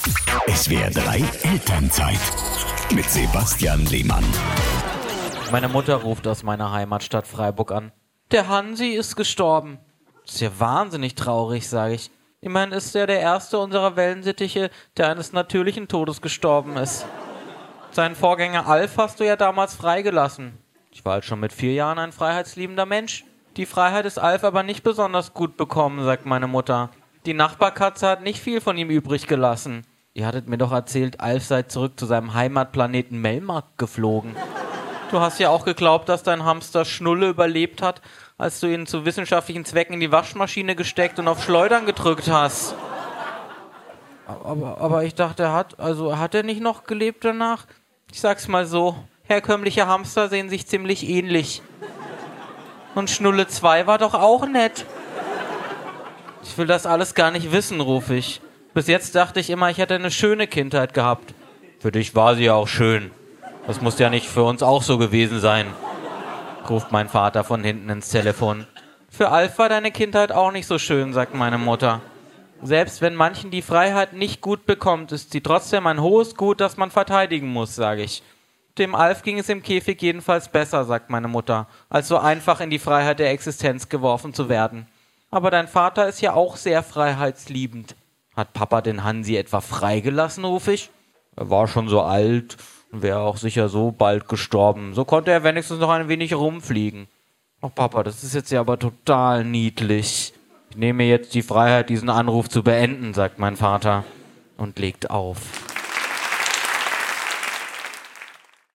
SWR 3 Elternzeit mit Sebastian Lehmann. Meine Mutter ruft aus meiner Heimatstadt Freiburg an. Der Hansi ist gestorben. Das ist ja wahnsinnig traurig, sage ich. Immerhin ist er der erste unserer Wellensittiche, der eines natürlichen Todes gestorben ist. Seinen Vorgänger Alf hast du ja damals freigelassen. Ich war halt schon mit 4 Jahren ein freiheitsliebender Mensch. Die Freiheit ist Alf aber nicht besonders gut bekommen, sagt meine Mutter. Die Nachbarkatze hat nicht viel von ihm übrig gelassen. Ihr hattet mir doch erzählt, Alf sei zurück zu seinem Heimatplaneten Melmark geflogen. Du hast ja auch geglaubt, dass dein Hamster Schnulle überlebt hat, als du ihn zu wissenschaftlichen Zwecken in die Waschmaschine gesteckt und auf Schleudern gedrückt hast. Aber ich dachte, hat er nicht noch gelebt danach? Ich sag's mal so, herkömmliche Hamster sehen sich ziemlich ähnlich. Und Schnulle 2 war doch auch nett. Ich will das alles gar nicht wissen, rufe ich. Bis jetzt dachte ich immer, ich hätte eine schöne Kindheit gehabt. Für dich war sie ja auch schön. Das muss ja nicht für uns auch so gewesen sein, ruft mein Vater von hinten ins Telefon. Für Alf war deine Kindheit auch nicht so schön, sagt meine Mutter. Selbst wenn manchen die Freiheit nicht gut bekommt, ist sie trotzdem ein hohes Gut, das man verteidigen muss, sage ich. Dem Alf ging es im Käfig jedenfalls besser, sagt meine Mutter, als so einfach in die Freiheit der Existenz geworfen zu werden. Aber dein Vater ist ja auch sehr freiheitsliebend. Hat Papa den Hansi etwa freigelassen, rufe ich? Er war schon so alt und wäre auch sicher so bald gestorben. So konnte er wenigstens noch ein wenig rumfliegen. Ach Papa, das ist jetzt ja aber total niedlich. Ich nehme mir jetzt die Freiheit, diesen Anruf zu beenden, sagt mein Vater und legt auf.